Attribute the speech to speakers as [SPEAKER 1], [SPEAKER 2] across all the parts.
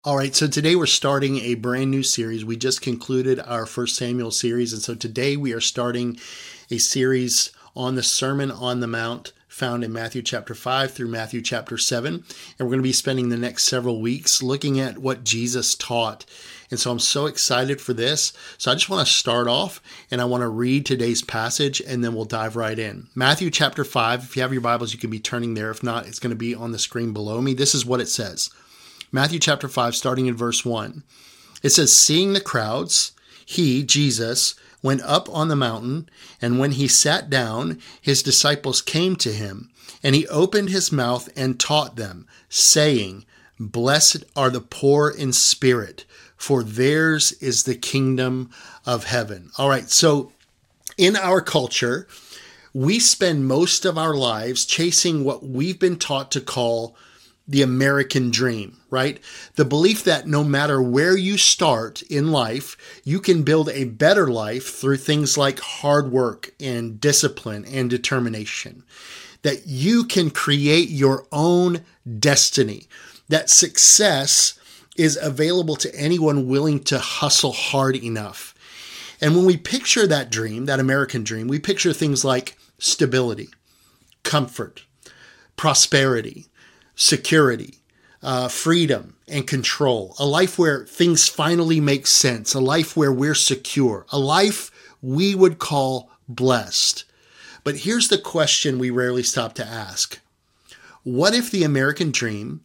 [SPEAKER 1] All right, so today we're starting a brand new series. We just concluded our First Samuel series, and so today we are starting a series on the Sermon on the Mount found in Matthew chapter 5 through Matthew chapter 7. And we're going to be spending the next several weeks looking at what Jesus taught. And so I'm so excited for this. So I just want to start off and I want to read today's passage and then we'll dive right in. Matthew chapter 5, if you have your Bibles, you can be turning there. If not, it's going to be on the screen below me. This is what it says. Matthew chapter 5, starting in verse 1. It says, "Seeing the crowds, he, Jesus, went up on the mountain, and when he sat down, his disciples came to him, and he opened his mouth and taught them, saying, 'Blessed are the poor in spirit, for theirs is the kingdom of heaven.'" All right, so in our culture, we spend most of our lives chasing what we've been taught to call the American dream, right? The belief that no matter where you start in life, you can build a better life through things like hard work and discipline and determination. That you can create your own destiny. That success is available to anyone willing to hustle hard enough. And when we picture that dream, that American dream, we picture things like stability, comfort, prosperity, security, freedom, and control. A life where things finally make sense. A life where we're secure. A life we would call blessed. But here's the question we rarely stop to ask. What if the American dream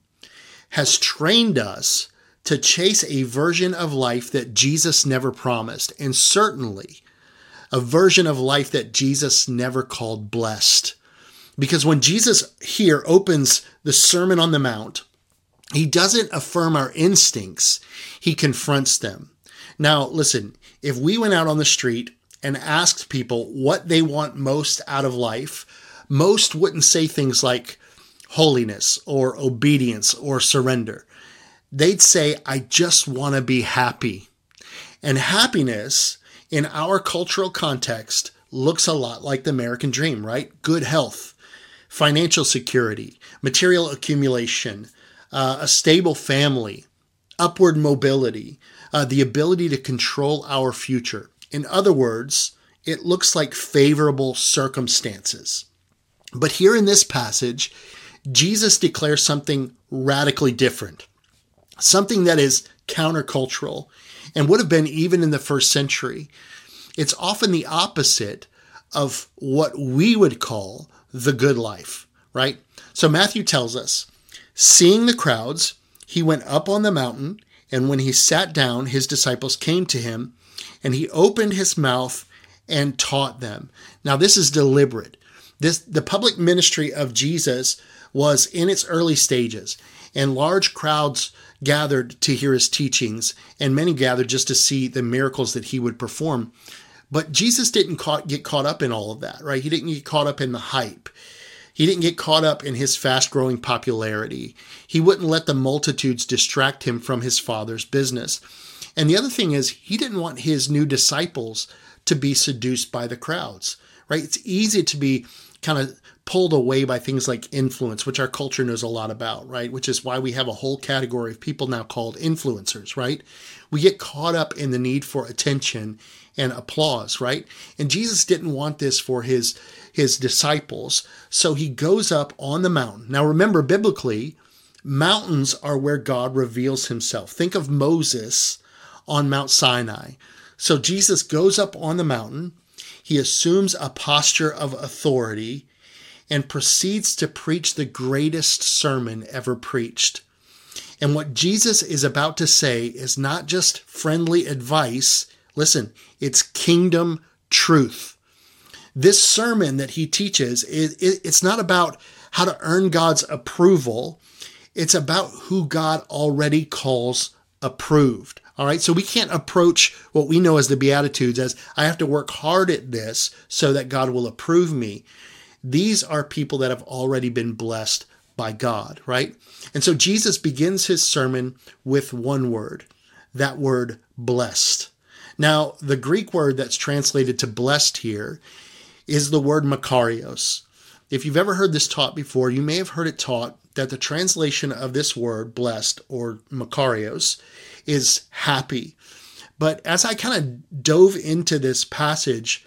[SPEAKER 1] has trained us to chase a version of life that Jesus never promised, and certainly a version of life that Jesus never called blessed? Because when Jesus here opens the Sermon on the Mount, he doesn't affirm our instincts, he confronts them. Now, listen, if we went out on the street and asked people what they want most out of life, most wouldn't say things like holiness or obedience or surrender. They'd say, "I just want to be happy." And happiness in our cultural context looks a lot like the American dream, right? Good health, financial security, material accumulation, a stable family, upward mobility, the ability to control our future. In other words, it looks like favorable circumstances. But here in this passage, Jesus declares something radically different, something that is countercultural and would have been even in the first century. It's often the opposite of what we would call the good life, right? So Matthew tells us, "Seeing the crowds, he went up on the mountain, and when he sat down, his disciples came to him, and he opened his mouth and taught them." Now, this is deliberate. The public ministry of Jesus was in its early stages, and large crowds gathered to hear his teachings, and many gathered just to see the miracles that he would perform. But Jesus didn't get caught up in all of that, right? He didn't get caught up in the hype. He didn't get caught up in his fast-growing popularity. He wouldn't let the multitudes distract him from his Father's business. And the other thing is, he didn't want his new disciples to be seduced by the crowds, right? It's easy to be kind of pulled away by things like influence, which our culture knows a lot about, right? Which is why we have a whole category of people now called influencers, right? We get caught up in the need for attention and applause, right? And Jesus didn't want this for his disciples. So he goes up on the mountain. Now remember, biblically, mountains are where God reveals himself. Think of Moses on Mount Sinai. So Jesus goes up on the mountain. He assumes a posture of authority and proceeds to preach the greatest sermon ever preached. And what Jesus is about to say is not just friendly advice. Listen, it's kingdom truth. This sermon that he teaches, it's not about how to earn God's approval. It's about who God already calls approved. All right, so we can't approach what we know as the Beatitudes as I have to work hard at this so that God will approve me. These are people that have already been blessed by God, right? And so Jesus begins his sermon with one word, that word blessed. Now, the Greek word that's translated to blessed here is the word makarios. If you've ever heard this taught before, you may have heard it taught that the translation of this word, blessed, or makarios, is happy. But as I kind of dove into this passage,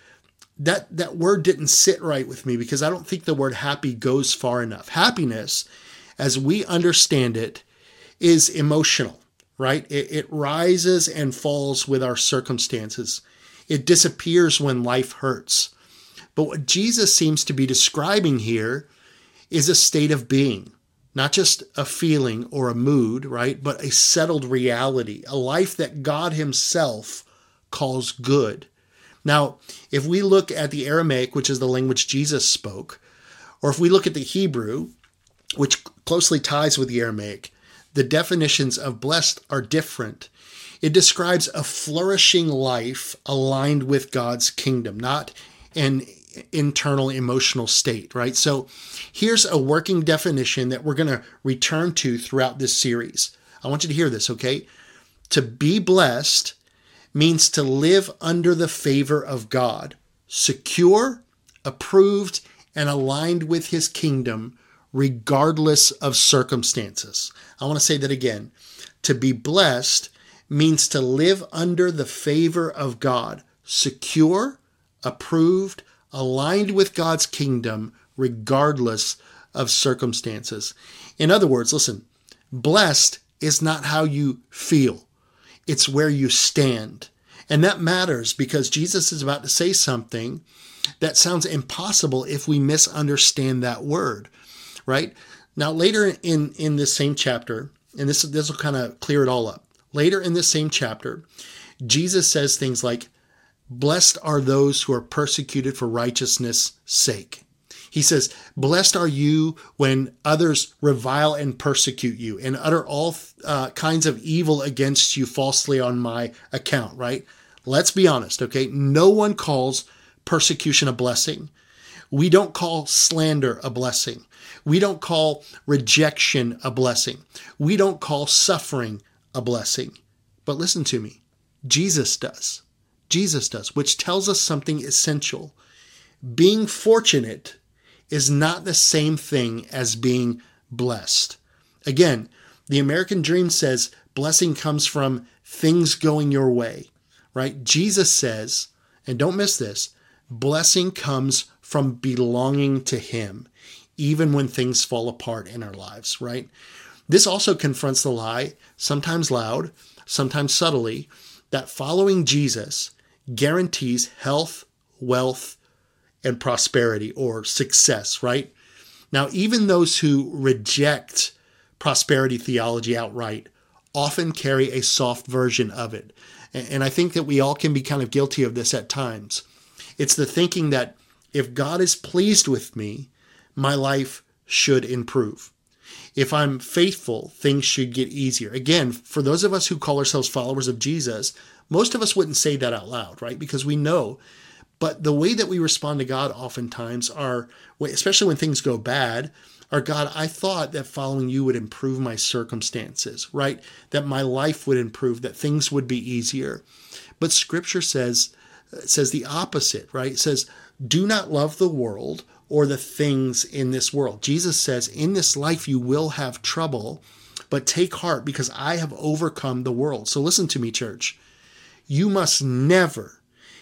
[SPEAKER 1] that word didn't sit right with me because I don't think the word happy goes far enough. Happiness, as we understand it, is emotional, right? It rises and falls with our circumstances. It disappears when life hurts. But what Jesus seems to be describing here is a state of being, not just a feeling or a mood, right? But a settled reality, a life that God himself calls good. Now, if we look at the Aramaic, which is the language Jesus spoke, or if we look at the Hebrew, which closely ties with the Aramaic, the definitions of blessed are different. It describes a flourishing life aligned with God's kingdom, not an internal emotional state, right? So here's a working definition that we're going to return to throughout this series. I want you to hear this, okay? To be blessed means to live under the favor of God, secure, approved, and aligned with his kingdom, regardless of circumstances. I want to say that again. To be blessed means to live under the favor of God, secure, approved, aligned with God's kingdom, regardless of circumstances. In other words, listen, blessed is not how you feel. It's where you stand. And that matters because Jesus is about to say something that sounds impossible if we misunderstand that word, right? Now, later in this same chapter, and this will kind of clear it all up. Later in this same chapter, Jesus says things like, blessed are those who are persecuted for righteousness' sake. He says, blessed are you when others revile and persecute you and utter all kinds of evil against you falsely on my account, right? Let's be honest, okay? No one calls persecution a blessing. We don't call slander a blessing. We don't call rejection a blessing. We don't call suffering a blessing. But listen to me, Jesus does. Jesus does, which tells us something essential. Being fortunate is not the same thing as being blessed. Again, the American dream says blessing comes from things going your way, right? Jesus says, and don't miss this, blessing comes from belonging to him, even when things fall apart in our lives, right? This also confronts the lie, sometimes loud, sometimes subtly, that following Jesus guarantees health, wealth, and prosperity or success, right? Now, even those who reject prosperity theology outright often carry a soft version of it. And I think that we all can be kind of guilty of this at times. It's the thinking that if God is pleased with me, my life should improve. If I'm faithful, things should get easier. Again, for those of us who call ourselves followers of Jesus, most of us wouldn't say that out loud, right? Because we know. But the way that we respond to God oftentimes are, especially when things go bad, are, God, I thought that following you would improve my circumstances, right? That my life would improve, that things would be easier. But Scripture says the opposite, right? It says, do not love the world or the things in this world. Jesus says, in this life you will have trouble, but take heart because I have overcome the world. So listen to me, church. You must never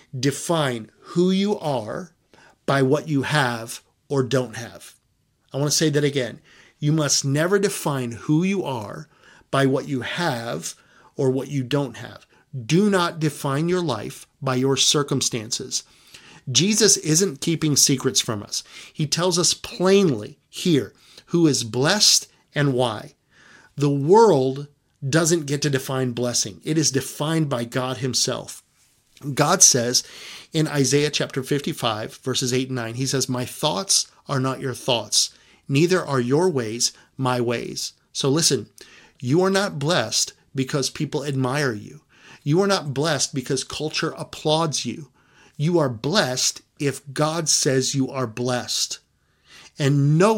[SPEAKER 1] define who you are by what you have or don't have. I want to say that again. You must never define who you are by what you have or what you don't have. Do not define your life by your circumstances. Jesus isn't keeping secrets from us. He tells us plainly here who is blessed and why. The world doesn't get to define blessing. It is defined by God himself. God says in Isaiah chapter 55, verses 8 and 9, he says, my thoughts are not your thoughts, neither are your ways my ways. So listen, you are not blessed because people admire you. You are not blessed because culture applauds you. You are blessed if God says you are blessed. And no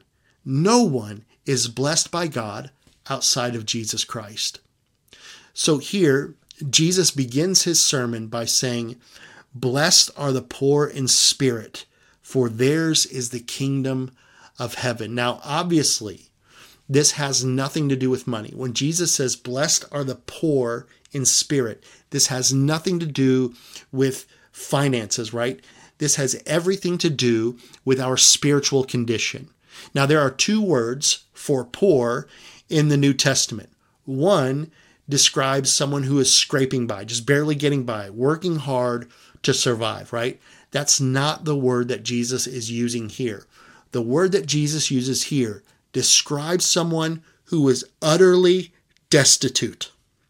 [SPEAKER 1] one is blessed by God outside of Jesus Christ. So here, Jesus begins his sermon by saying, blessed are the poor in spirit, for theirs is the kingdom of heaven. Now, obviously, This has nothing to do with money. When Jesus says, blessed are the poor in spirit, this has nothing to do with finances, right? This has everything to do with our spiritual condition. Now, there are two words for poor in the New Testament. One describes someone who is scraping by, just barely getting by, working hard to survive, right? That's not the word that Jesus is using here. The word that Jesus uses here describes someone who is utterly destitute.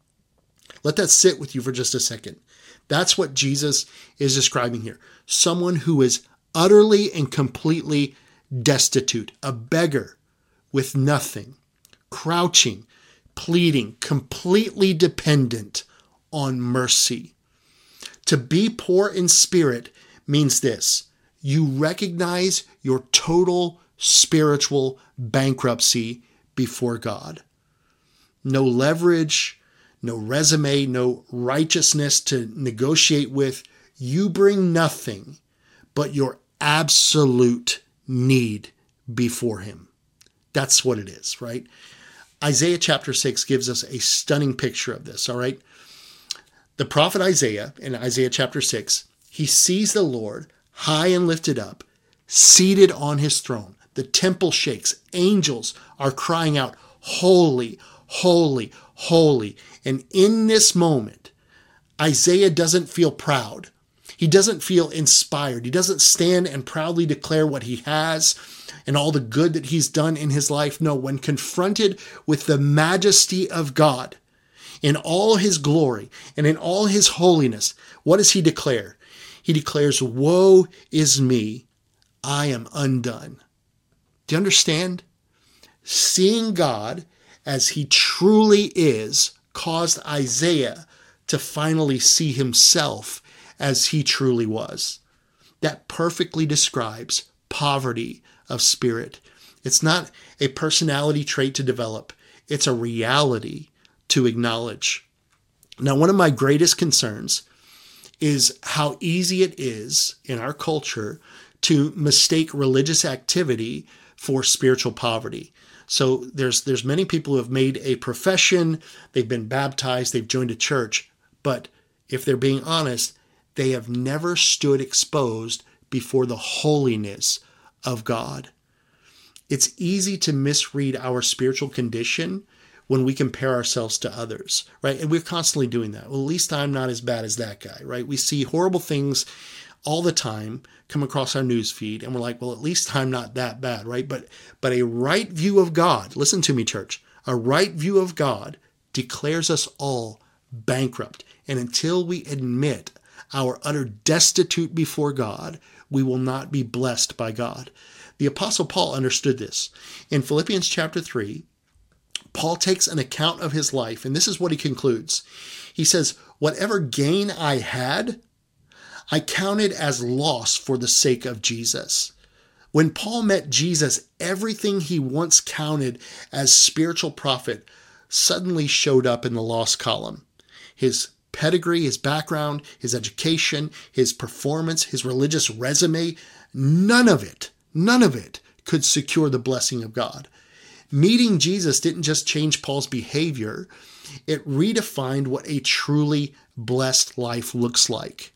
[SPEAKER 1] Let that sit with you for just a second. That's what Jesus is describing here. Someone who is utterly and completely destitute, a beggar with nothing, crouching, pleading, completely dependent on mercy. To be poor in spirit means this: you recognize your total spiritual bankruptcy before God. No leverage, no resume, no righteousness to negotiate with. You bring nothing but your absolute need before him. That's what it is, right? Isaiah chapter 6 gives us a stunning picture of this, all right? The prophet Isaiah, in Isaiah chapter 6, he sees the Lord high and lifted up, seated on his throne. The temple shakes. Angels are crying out, holy, holy, holy. And in this moment, Isaiah doesn't feel proud. He doesn't feel inspired. He doesn't stand and proudly declare what he has and all the good that he's done in his life. No, when confronted with the majesty of God in all his glory and in all his holiness, what does he declare? He declares, woe is me, I am undone. Do you understand? Seeing God as he truly is caused Isaiah to finally see himself as he truly was. That perfectly describes poverty of spirit. It's not a personality trait to develop. It's a reality to acknowledge. Now, one of my greatest concerns is how easy it is in our culture to mistake religious activity for spiritual poverty. So there's many people who have made a profession, they've been baptized, they've joined a church, but if they're being honest, they have never stood exposed before the holiness of God. It's easy to misread our spiritual condition when we compare ourselves to others, right? And we're constantly doing that. Well, at least I'm not as bad as that guy, right? We see horrible things all the time come across our news feed, and we're like, well, at least I'm not that bad, right? But a right view of God, listen to me, church, a right view of God declares us all bankrupt. And until we admit our utter destitute before God, we will not be blessed by God. The Apostle Paul understood this. In Philippians chapter 3, Paul takes an account of his life, and this is what he concludes. He says, whatever gain I had, I counted as loss for the sake of Jesus. When Paul met Jesus, everything he once counted as spiritual profit suddenly showed up in the loss column. His pedigree, his background, his education, his performance, his religious resume, none of it could secure the blessing of God. Meeting Jesus didn't just change Paul's behavior, it redefined what a truly blessed life looks like.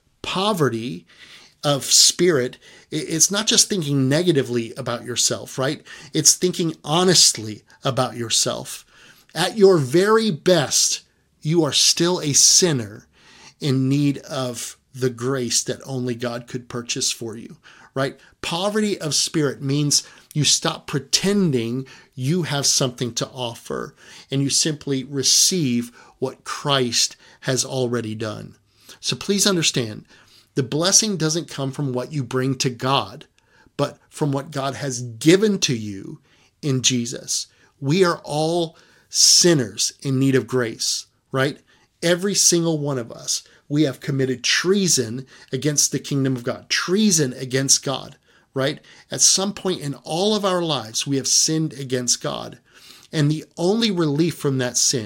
[SPEAKER 1] Poverty of spirit, it's not just thinking negatively about yourself, right? It's thinking honestly about yourself. At your very best, you are still a sinner in need of the grace that only God could purchase for you, right? Poverty of spirit means you stop pretending you have something to offer and you simply receive what Christ has already done. So please understand, the blessing doesn't come from what you bring to God, but from what God has given to you in Jesus. We are all sinners in need of grace, right? Every single one of us, we have committed treason against the kingdom of God, treason against God, right? At some point in all of our lives, we have sinned against God. And the only relief from that sin,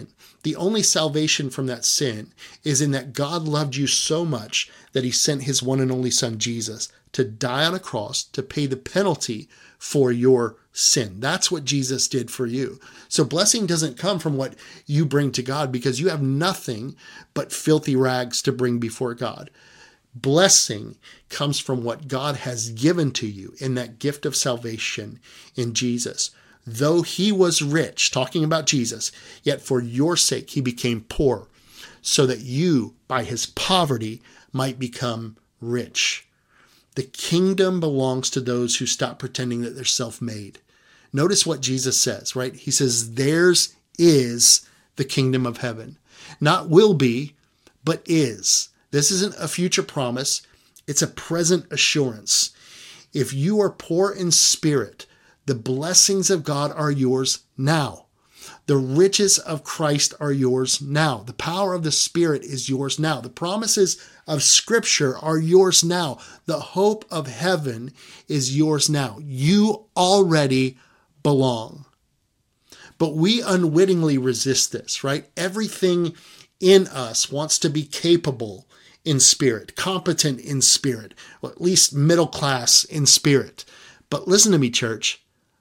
[SPEAKER 1] The only salvation from that sin is in that God loved you so much that he sent his one and only son, Jesus, to die on a cross to pay the penalty for your sin. That's what Jesus did for you. So blessing doesn't come from what you bring to God, because you have nothing but filthy rags to bring before God. Blessing comes from what God has given to you in that gift of salvation in Jesus. Though he was rich, talking about Jesus, yet for your sake he became poor, so that you, by his poverty, might become rich. The kingdom belongs to those who stop pretending that they're self-made. Notice what Jesus says, right? He says, theirs is the kingdom of heaven. Not will be, but is. This isn't a future promise. It's a present assurance. If you are poor in spirit, the blessings of God are yours now. The riches of Christ are yours now. The power of the Spirit is yours now. The promises of Scripture are yours now. The hope of heaven is yours now. You already belong. But we unwittingly resist this, right? Everything in us wants to be capable in spirit, competent in spirit, or at least middle class in spirit. But listen to me, church.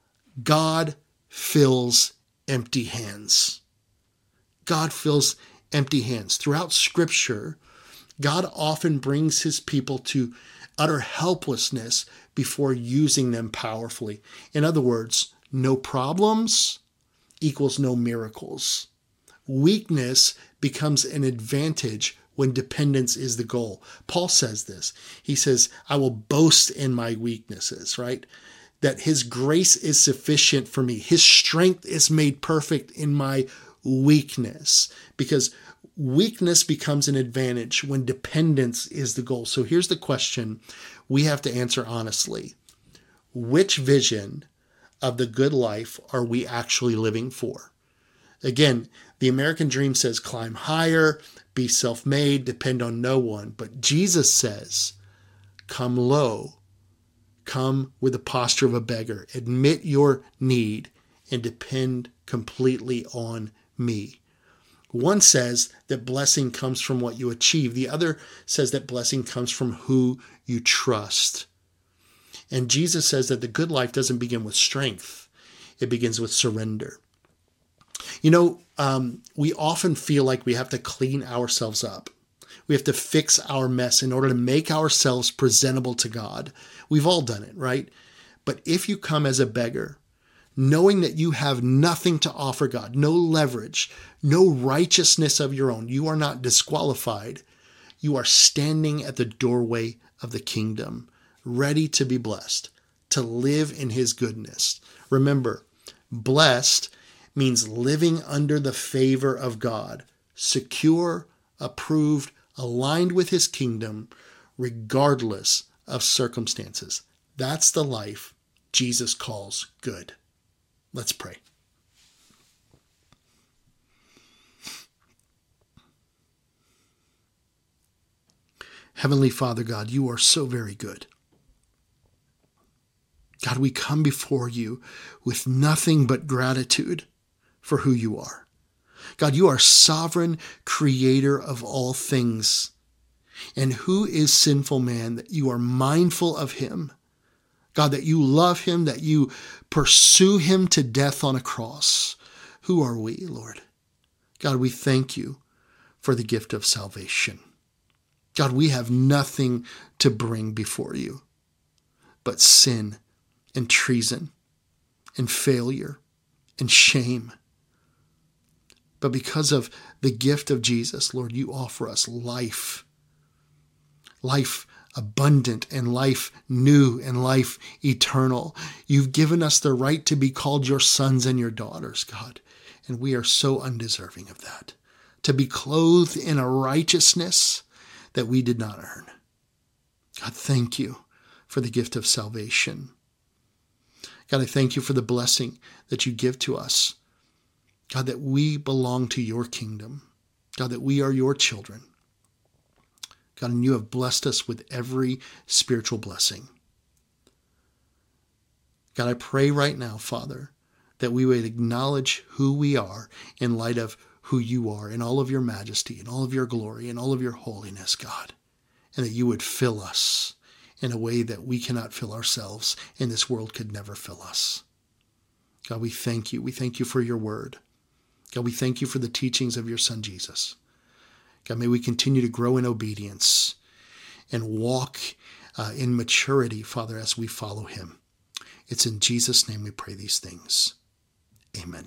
[SPEAKER 1] God fills empty hands. God fills empty hands. Throughout Scripture, God often brings his people to utter helplessness before using them powerfully. In other words, no problems equals no miracles. Weakness becomes an advantage when dependence is the goal. Paul says this. He says, I will boast in my weaknesses, right? That his grace is sufficient for me. His strength is made perfect in my weakness, because weakness becomes an advantage when dependence is the goal. So here's the question we have to answer honestly. Which vision of the good life are we actually living for? Again, the American dream says climb higher, be self-made, depend on no one. But Jesus says, come low. Come with the posture of a beggar. Admit your need and depend completely on me. One says that blessing comes from what you achieve. The other says that blessing comes from who you trust. And Jesus says that the good life doesn't begin with strength. It begins with surrender. You know, we often feel like we have to clean ourselves up. We have to fix our mess in order to make ourselves presentable to God. We've all done it, right? But if you come as a beggar, knowing that you have nothing to offer God, no leverage, no righteousness of your own, you are not disqualified. You are standing at the doorway of the kingdom, ready to be blessed, to live in his goodness. Remember, blessed means living under the favor of God, secure, approved, aligned with his kingdom, regardless of circumstances. That's the life Jesus calls good. Let's pray. Heavenly Father God, you are so very good. God, we come before you with nothing but gratitude for who you are. God, you are sovereign creator of all things. And who is sinful man that you are mindful of him? God, that you love him, that you pursue him to death on a cross. Who are we, Lord? God, we thank you for the gift of salvation. God, we have nothing to bring before you but sin and treason and failure and shame. But because of the gift of Jesus, Lord, you offer us life abundant and life new and life eternal. You've given us the right to be called your sons and your daughters, God, and we are so undeserving of that. To be clothed in a righteousness that we did not earn. God, thank you for the gift of salvation. God, I thank you for the blessing that you give to us. God, that we belong to your kingdom. God, that we are your children. God, and you have blessed us with every spiritual blessing. God, I pray right now, Father, that we would acknowledge who we are in light of who you are in all of your majesty and all of your glory and all of your holiness, God, and that you would fill us in a way that we cannot fill ourselves and this world could never fill us. God, we thank you. We thank you for your word. God, we thank you for the teachings of your Son, Jesus. God, may we continue to grow in obedience and walk in maturity, Father, as we follow him. It's in Jesus' name we pray these things. Amen.